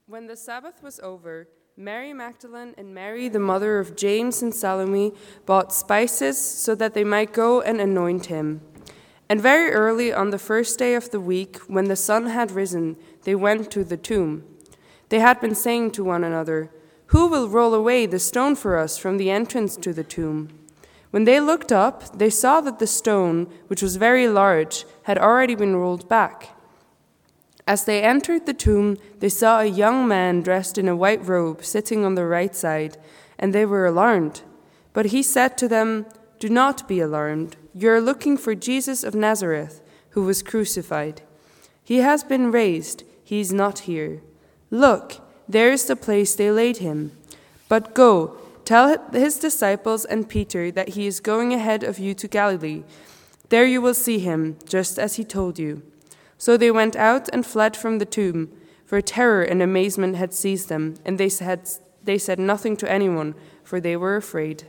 When the Sabbath was over, Mary Magdalene and Mary, the mother of James and Salome, bought spices so that they might go and anoint him. And very early on the first day of the week, when the sun had risen, they went to the tomb. They had been saying to one another, "Who will roll away the stone for us from the entrance to the tomb?" When they looked up, they saw that the stone, which was very large, had already been rolled back. As they entered the tomb, they saw a young man dressed in a white robe sitting on the right side, and they were alarmed. But he said to them, "Do not be alarmed. You are looking for Jesus of Nazareth, who was crucified. He has been raised. He is not here. Look, there is the place they laid him. But go, tell his disciples and Peter that he is going ahead of you to Galilee. There you will see him, just as he told you." So they went out and fled from the tomb, for terror and amazement had seized them, and they said nothing to anyone, for they were afraid.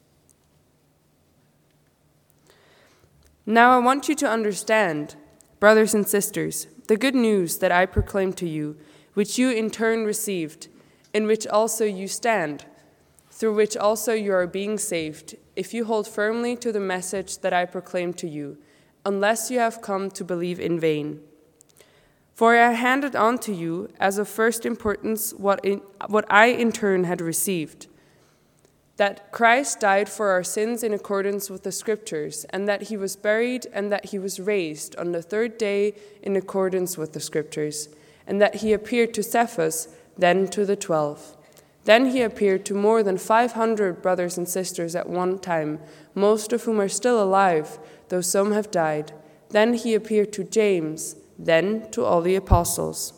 Now I want you to understand, brothers and sisters, the good news that I proclaim to you, which you in turn received, in which also you stand, through which also you are being saved, if you hold firmly to the message that I proclaim to you, unless you have come to believe in vain. For I handed on to you as of first importance what I in turn had received, that Christ died for our sins in accordance with the Scriptures, and that he was buried, and that he was raised on the third day in accordance with the Scriptures, and that he appeared to Cephas, then to the 12. Then he appeared to more than 500 brothers and sisters at one time, most of whom are still alive, though some have died. Then he appeared to James, then to all the apostles.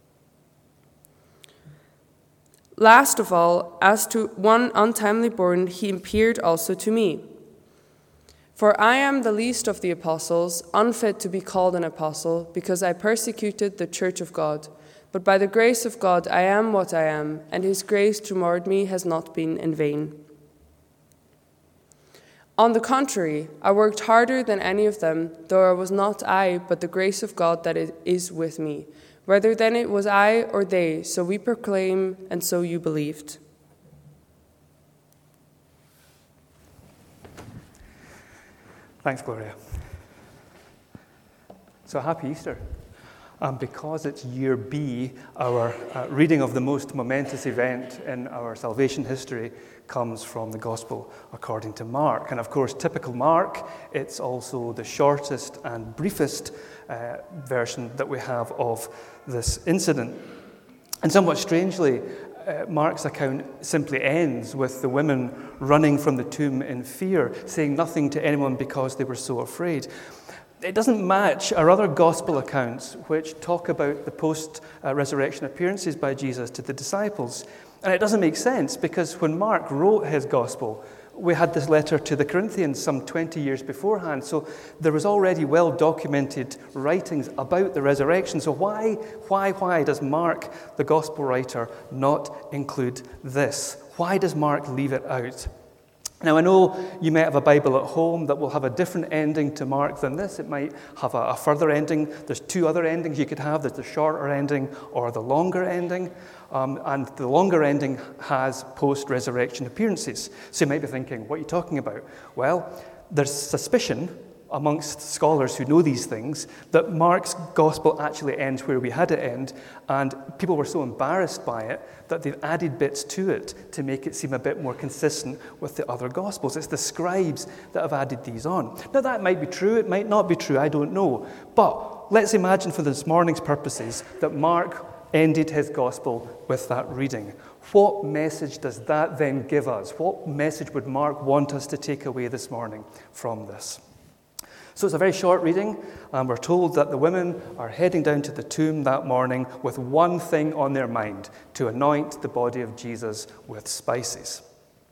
Last of all, as to one untimely born, he appeared also to me. For I am the least of the apostles, unfit to be called an apostle, because I persecuted the church of God. But by the grace of God I am what I am, and his grace toward me has not been in vain. On the contrary, I worked harder than any of them, though it was not I, but the grace of God that is with me. Whether then it was I or they, so we proclaim, and so you believed. Thanks, Gloria. So happy Easter. Because it's year B, our reading of the most momentous event in our salvation history comes from the Gospel according to Mark. And of course, typical Mark, it's also the shortest and briefest version that we have of this incident. And somewhat strangely, Mark's account simply ends with the women running from the tomb in fear, saying nothing to anyone because they were so afraid. It doesn't match our other gospel accounts, which talk about the post-resurrection appearances by Jesus to the disciples. And it doesn't make sense, because when Mark wrote his gospel, we had this letter to the Corinthians some 20 years beforehand. So there was already well-documented writings about the resurrection. So why does Mark, the gospel writer, not include this? Why does Mark leave it out? Now, I know you might have a Bible at home that will have a different ending to Mark than this. It might have a further ending. There's two other endings you could have. There's the shorter ending or the longer ending. And the longer ending has post-resurrection appearances. So you might be thinking, what are you talking about? Well, there's suspicion amongst scholars who know these things that Mark's gospel actually ends where we had it end, and people were so embarrassed by it that they've added bits to it to make it seem a bit more consistent with the other gospels. It's the scribes that have added these on. Now that might be true, it might not be true, I don't know. But let's imagine for this morning's purposes that Mark ended his gospel with that reading. What message does that then give us? What message would Mark want us to take away this morning from this? So it's a very short reading, and we're told that the women are heading down to the tomb that morning with one thing on their mind: to anoint the body of Jesus with spices.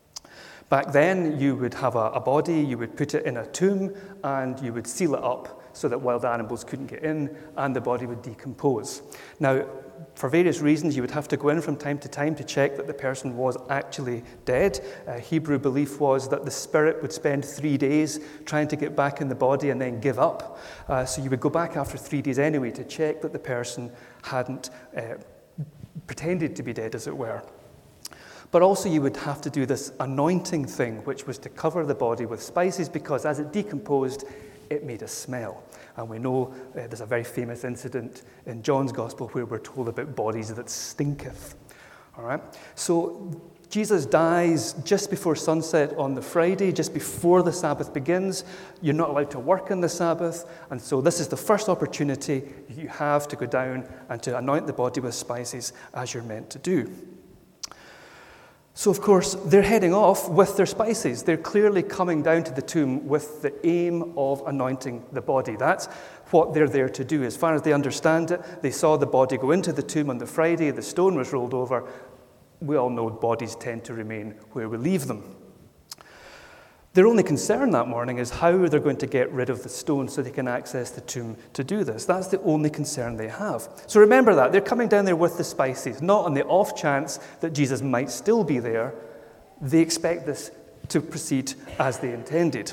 Back then, you would have a body, you would put it in a tomb, and you would seal it up so that wild animals couldn't get in, and the body would decompose. Now, for various reasons, you would have to go in from time to time to check that the person was actually dead. Hebrew belief was that the spirit would spend 3 days trying to get back in the body and then give up. So you would go back after 3 days anyway to check that the person hadn't pretended to be dead, as it were. But also you would have to do this anointing thing, which was to cover the body with spices, because as it decomposed, it made a smell. And we know there's a very famous incident in John's Gospel where we're told about bodies that stinketh. All right? So Jesus dies just before sunset on the Friday, just before the Sabbath begins. You're not allowed to work on the Sabbath, and so this is the first opportunity you have to go down and to anoint the body with spices as you're meant to do. So, of course, they're heading off with their spices. They're clearly coming down to the tomb with the aim of anointing the body. That's what they're there to do. As far as they understand it, they saw the body go into the tomb on the Friday, the stone was rolled over. We all know bodies tend to remain where we leave them. Their only concern that morning is how they're going to get rid of the stone so they can access the tomb to do this. That's the only concern they have. So remember that. They're coming down there with the spices, not on the off chance that Jesus might still be there. They expect this to proceed as they intended.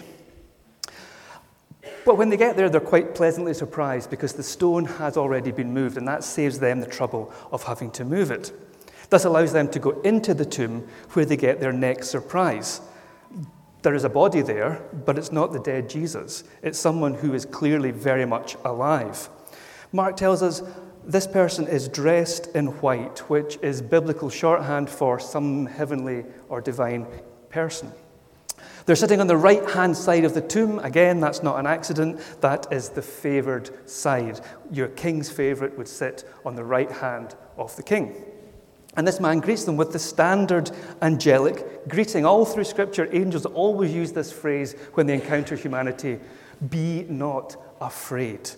But when they get there, they're quite pleasantly surprised because the stone has already been moved, and that saves them the trouble of having to move it. This allows them to go into the tomb where they get their next surprise. There is a body there, but it's not the dead Jesus. It's someone who is clearly very much alive. Mark tells us this person is dressed in white, which is biblical shorthand for some heavenly or divine person. They're sitting on the right-hand side of the tomb. Again, that's not an accident. That is the favored side. Your king's favorite would sit on the right hand of the king. And this man greets them with the standard angelic greeting. All through Scripture, angels always use this phrase when they encounter humanity: be not afraid.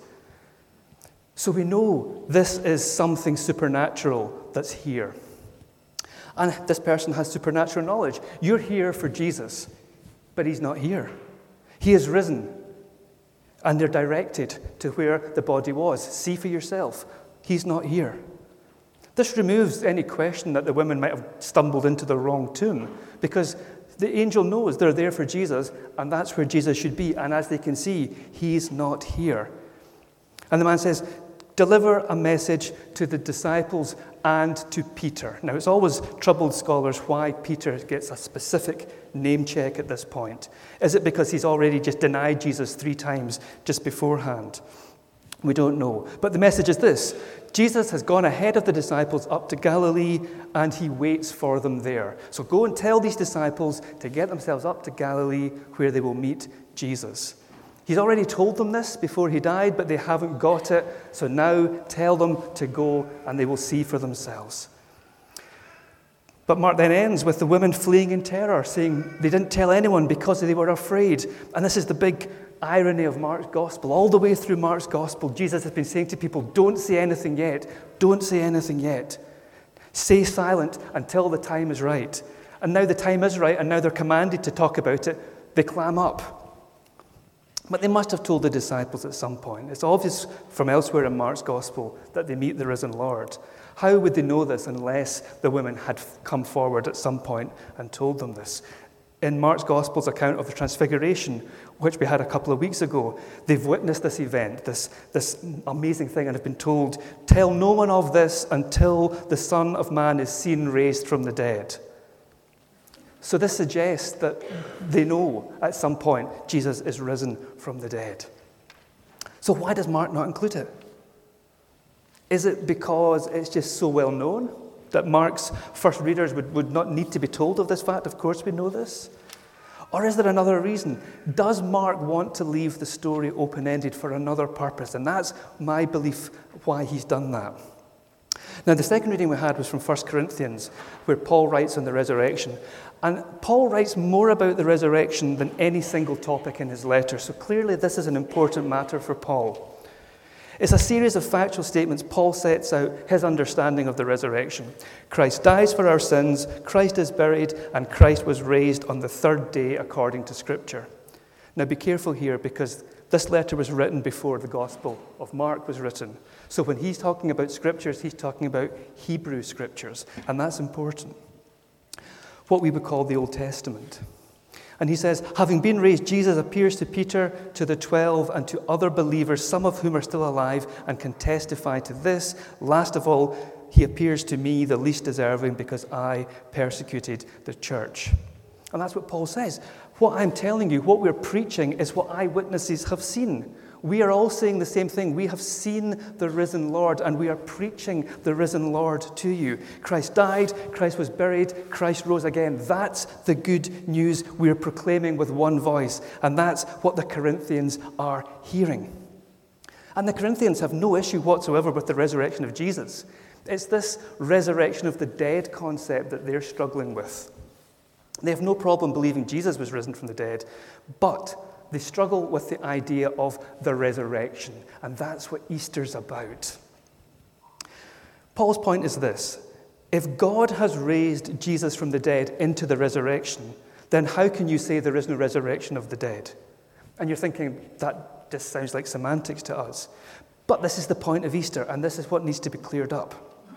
So we know this is something supernatural that's here. And this person has supernatural knowledge. You're here for Jesus, but he's not here. He is risen. And they're directed to where the body was. See for yourself. He's not here. This removes any question that the women might have stumbled into the wrong tomb, because the angel knows they're there for Jesus, and that's where Jesus should be. And as they can see, he's not here. And the man says, deliver a message to the disciples and to Peter. Now, it's always troubled scholars why Peter gets a specific name check at this point. Is it because he's already just denied Jesus 3 times just beforehand? We don't know. But the message is this: Jesus has gone ahead of the disciples up to Galilee, and he waits for them there. So go and tell these disciples to get themselves up to Galilee, where they will meet Jesus. He's already told them this before he died, but they haven't got it. So now tell them to go, and they will see for themselves. But Mark then ends with the women fleeing in terror, saying they didn't tell anyone because they were afraid. And this is the big irony of Mark's gospel. All the way through Mark's gospel, Jesus has been saying to people, don't say anything yet. Don't say anything yet. Stay silent until the time is right. And now the time is right, and now they're commanded to talk about it. They clam up. But they must have told the disciples at some point. It's obvious from elsewhere in Mark's gospel that they meet the risen Lord. How would they know this unless the women had come forward at some point and told them this? In Mark's Gospel's account of the Transfiguration, which we had a couple of weeks ago, they've witnessed this event, this amazing thing, and have been told, tell no one of this until the Son of Man is seen raised from the dead. So this suggests that they know at some point Jesus is risen from the dead. So why does Mark not include it? Is it because it's just so well known that Mark's first readers would not need to be told of this fact? Of course we know this. Or is there another reason? Does Mark want to leave the story open-ended for another purpose? And that's my belief why he's done that. Now, the second reading we had was from 1 Corinthians, where Paul writes on the resurrection. And Paul writes more about the resurrection than any single topic in his letter. So clearly this is an important matter for Paul. It's a series of factual statements. Paul sets out his understanding of the resurrection. Christ dies for our sins, Christ is buried, and Christ was raised on the 3rd day according to Scripture. Now be careful here, because this letter was written before the Gospel of Mark was written. So when he's talking about Scriptures, he's talking about Hebrew Scriptures, and that's important. What we would call the Old Testament. And he says, having been raised, Jesus appears to Peter, to the 12, and to other believers, some of whom are still alive and can testify to this. Last of all, he appears to me the least deserving because I persecuted the church. And that's what Paul says. What I'm telling you, what we're preaching, is what eyewitnesses have seen. We are all saying the same thing. We have seen the risen Lord, and we are preaching the risen Lord to you. Christ died, Christ was buried, Christ rose again. That's the good news we're proclaiming with one voice, and that's what the Corinthians are hearing. And the Corinthians have no issue whatsoever with the resurrection of Jesus. It's this resurrection of the dead concept that they're struggling with. They have no problem believing Jesus was risen from the dead, but they struggle with the idea of the resurrection, and that's what Easter's about. Paul's point is this: if God has raised Jesus from the dead into the resurrection, then how can you say there is no resurrection of the dead? And you're thinking, that just sounds like semantics to us. But this is the point of Easter, and this is what needs to be cleared up.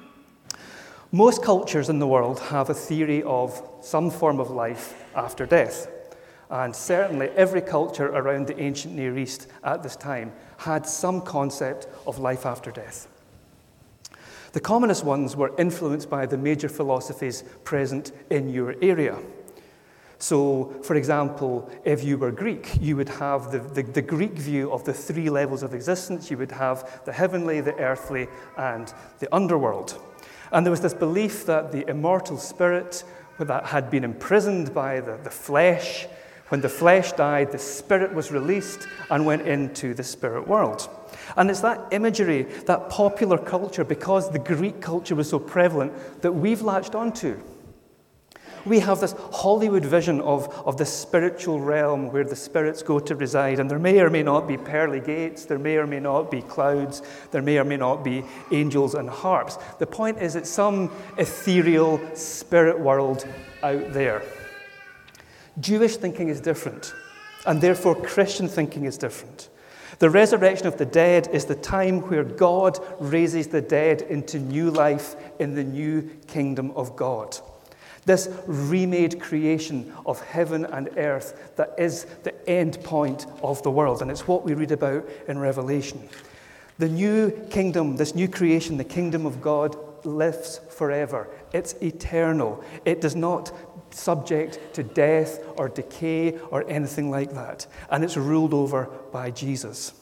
Most cultures in the world have a theory of some form of life after death. And certainly every culture around the ancient Near East at this time had some concept of life after death. The commonest ones were influenced by the major philosophies present in your area. So, for example, if you were Greek, you would have the Greek view of the three levels of existence. You would have the heavenly, the earthly, and the underworld. And there was this belief that the immortal spirit that had been imprisoned by the flesh, when the flesh died, the spirit was released and went into the spirit world. And it's that imagery, that popular culture, because the Greek culture was so prevalent, that we've latched onto. We have this Hollywood vision of the spiritual realm where the spirits go to reside, and there may or may not be pearly gates, there may or may not be clouds, there may or may not be angels and harps. The point is, it's some ethereal spirit world out there. Jewish thinking is different, and therefore Christian thinking is different. The resurrection of the dead is the time where God raises the dead into new life in the new kingdom of God. This remade creation of heaven and earth that is the end point of the world, and it's what we read about in Revelation. The new kingdom, this new creation, the kingdom of God, lives forever. It's eternal. It does not subject to death or decay or anything like that. And it's ruled over by Jesus.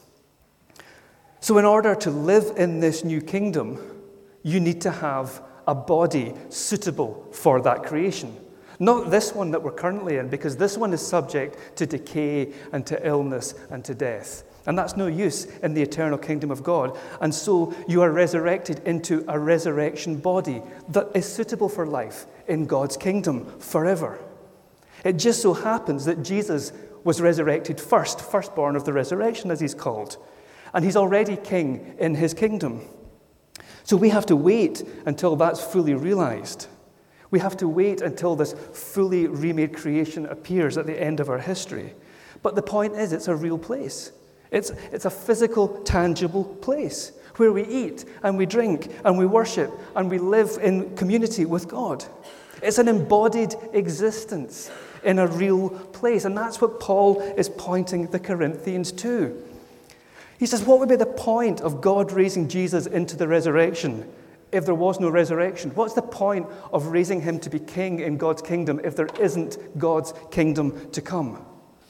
So in order to live in this new kingdom, you need to have a body suitable for that creation. Not this one that we're currently in, because this one is subject to decay and to illness and to death. And that's no use in the eternal kingdom of God. And so you are resurrected into a resurrection body that is suitable for life in God's kingdom forever. It just so happens that Jesus was resurrected first, firstborn of the resurrection, as he's called. And he's already king in his kingdom. So we have to wait until that's fully realized. We have to wait until this fully remade creation appears at the end of our history. But the point is, it's a real place. It's a physical, tangible place where we eat and we drink and we worship and we live in community with God. It's an embodied existence in a real place. And that's what Paul is pointing the Corinthians to. He says, what would be the point of God raising Jesus into the resurrection if there was no resurrection? What's the point of raising him to be king in God's kingdom if there isn't God's kingdom to come?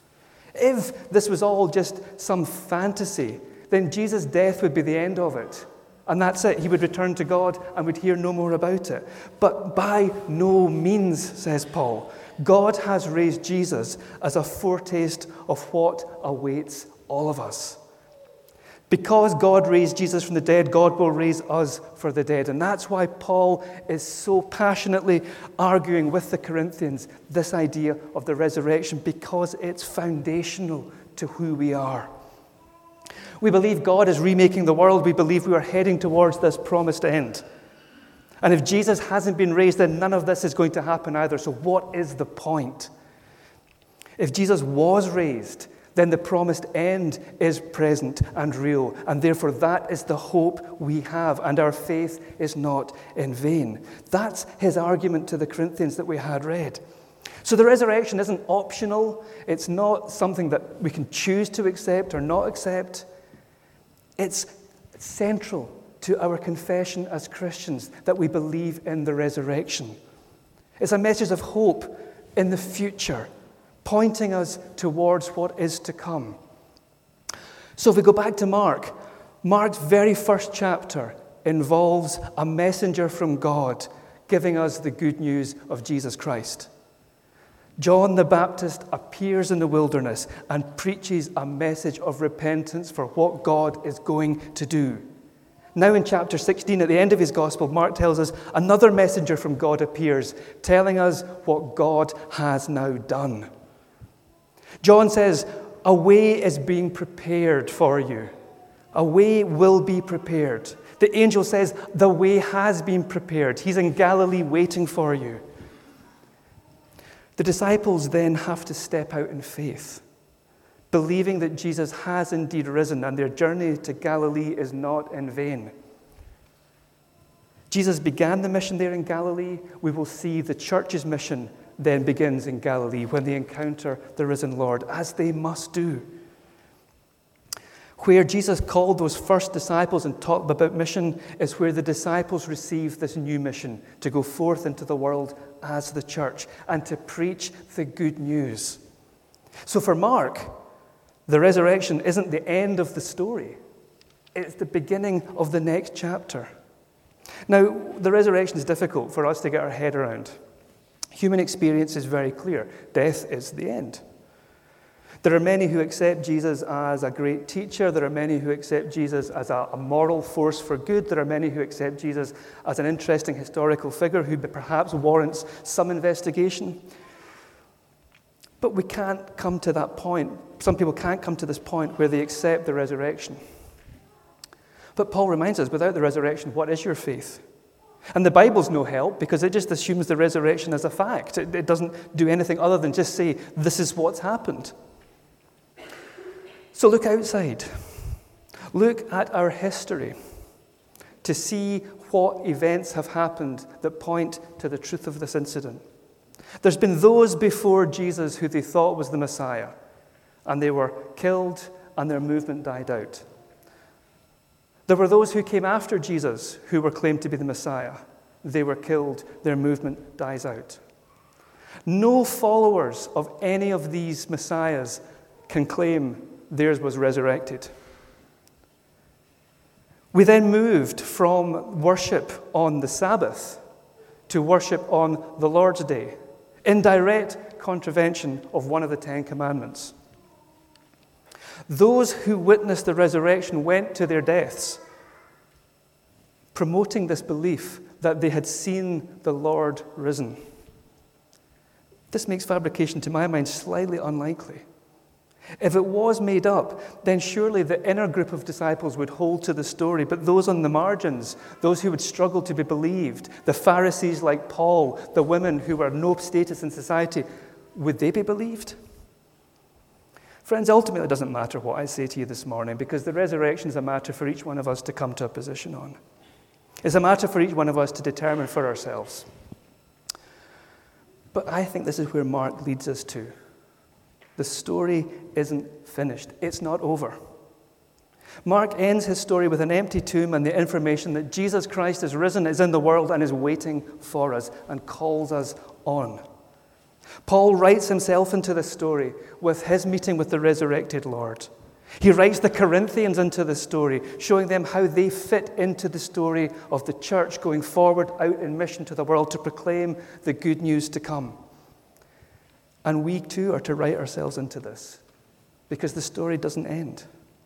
If this was all just some fantasy, then Jesus' death would be the end of it. And that's it. He would return to God and would hear no more about it. But by no means, says Paul, God has raised Jesus as a foretaste of what awaits all of us. Because God raised Jesus from the dead, God will raise us for the dead. And that's why Paul is so passionately arguing with the Corinthians this idea of the resurrection, because it's foundational to who we are. We believe God is remaking the world. We believe we are heading towards this promised end. And if Jesus hasn't been raised, then none of this is going to happen either. So what is the point? If Jesus was raised, then the promised end is present and real, and therefore that is the hope we have, and our faith is not in vain. That's his argument to the Corinthians that we had read. So the resurrection isn't optional. It's not something that we can choose to accept or not accept. It's central to our confession as Christians that we believe in the resurrection. It's a message of hope in the future, pointing us towards what is to come. So if we go back to Mark, Mark's very first chapter involves a messenger from God giving us the good news of Jesus Christ. John the Baptist appears in the wilderness and preaches a message of repentance for what God is going to do. Now in chapter 16, at the end of his gospel, Mark tells us another messenger from God appears, telling us what God has now done. John says, a way is being prepared for you. A way will be prepared. The angel says, the way has been prepared. He's in Galilee waiting for you. The disciples then have to step out in faith, believing that Jesus has indeed risen and their journey to Galilee is not in vain. Jesus began the mission there in Galilee. We will see the church's mission then begins in Galilee when they encounter the risen Lord, as they must do. Where Jesus called those first disciples and taught them about mission is where the disciples receive this new mission to go forth into the world as the church and to preach the good news. So for Mark, the resurrection isn't the end of the story. It's the beginning of the next chapter. Now, the resurrection is difficult for us to get our head around. Human experience is very clear. Death is the end. There are many who accept Jesus as a great teacher. There are many who accept Jesus as a moral force for good. There are many who accept Jesus as an interesting historical figure who perhaps warrants some investigation. But we can't come to that point. Some people can't come to this point where they accept the resurrection. But Paul reminds us, without the resurrection, what is your faith? And the Bible's no help because it just assumes the resurrection as a fact. It doesn't do anything other than just say, this is what's happened. So look outside. Look at our history to see what events have happened that point to the truth of this incident. There's been those before Jesus who they thought was the Messiah, and they were killed and their movement died out. There were those who came after Jesus who were claimed to be the Messiah. They were killed, their movement dies out. No followers of any of these Messiahs can claim theirs was resurrected. We then moved from worship on the Sabbath to worship on the Lord's Day, in direct contravention of one of the Ten Commandments. Those who witnessed the resurrection went to their deaths, promoting this belief that they had seen the Lord risen. This makes fabrication, to my mind, slightly unlikely. If it was made up, then surely the inner group of disciples would hold to the story, but those on the margins, those who would struggle to be believed, the Pharisees like Paul, the women who were no status in society, would they be believed? Friends, ultimately it doesn't matter what I say to you this morning because the resurrection is a matter for each one of us to come to a position on. It's a matter for each one of us to determine for ourselves. But I think this is where Mark leads us to. The story isn't finished. It's not over. Mark ends his story with an empty tomb and the information that Jesus Christ is risen, is in the world, and is waiting for us and calls us on. Paul writes himself into the story with his meeting with the resurrected Lord. He writes the Corinthians into the story, showing them how they fit into the story of the church going forward out in mission to the world to proclaim the good news to come. And we too are to write ourselves into this because the story doesn't end.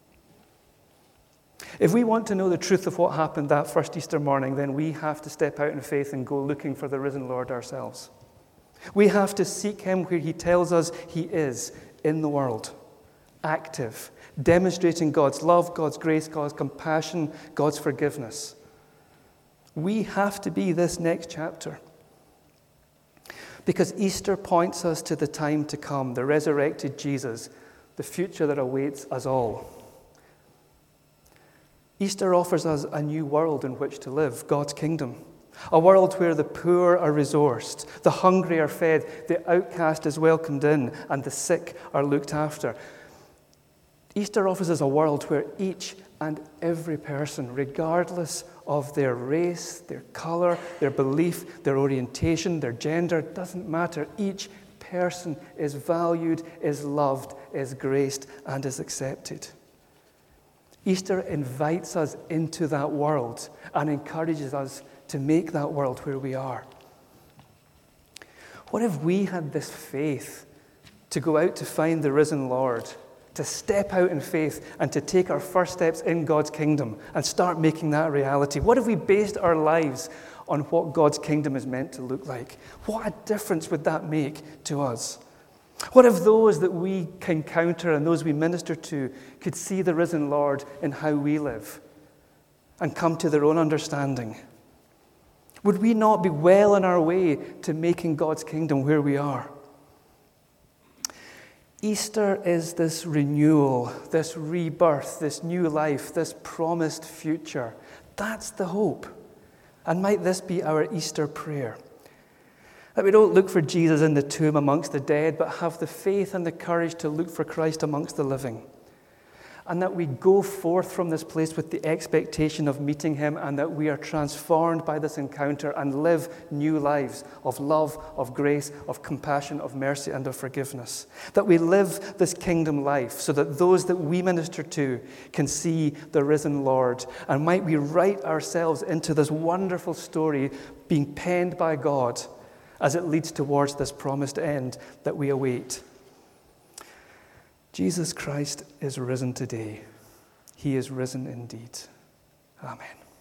If we want to know the truth of what happened that first Easter morning, then we have to step out in faith and go looking for the risen Lord ourselves. We have to seek him where he tells us he is in the world, active, demonstrating God's love, God's grace, God's compassion, God's forgiveness. We have to be this next chapter. Because Easter points us to the time to come, the resurrected Jesus, the future that awaits us all. Easter offers us a new world in which to live, God's kingdom. A world where the poor are resourced, the hungry are fed, the outcast is welcomed in, and the sick are looked after. Easter offers us a world where each and every person, regardless of their race, their color, their belief, their orientation, their gender, doesn't matter. Each person is valued, is loved, is graced, and is accepted. Easter invites us into that world and encourages us to make that world where we are. What if we had this faith to go out to find the risen Lord, to step out in faith and to take our first steps in God's kingdom and start making that a reality? What if we based our lives on what God's kingdom is meant to look like? What a difference would that make to us? What if those that we encounter and those we minister to could see the risen Lord in how we live and come to their own understanding? Would we not be well on our way to making God's kingdom where we are? Easter is this renewal, this rebirth, this new life, this promised future. That's the hope. And might this be our Easter prayer? That we don't look for Jesus in the tomb amongst the dead, but have the faith and the courage to look for Christ amongst the living. And that we go forth from this place with the expectation of meeting him, and that we are transformed by this encounter and live new lives of love, of grace, of compassion, of mercy, and of forgiveness. That we live this kingdom life so that those that we minister to can see the risen Lord. And might we write ourselves into this wonderful story being penned by God as it leads towards this promised end that we await. Jesus Christ is risen today. He is risen indeed. Amen.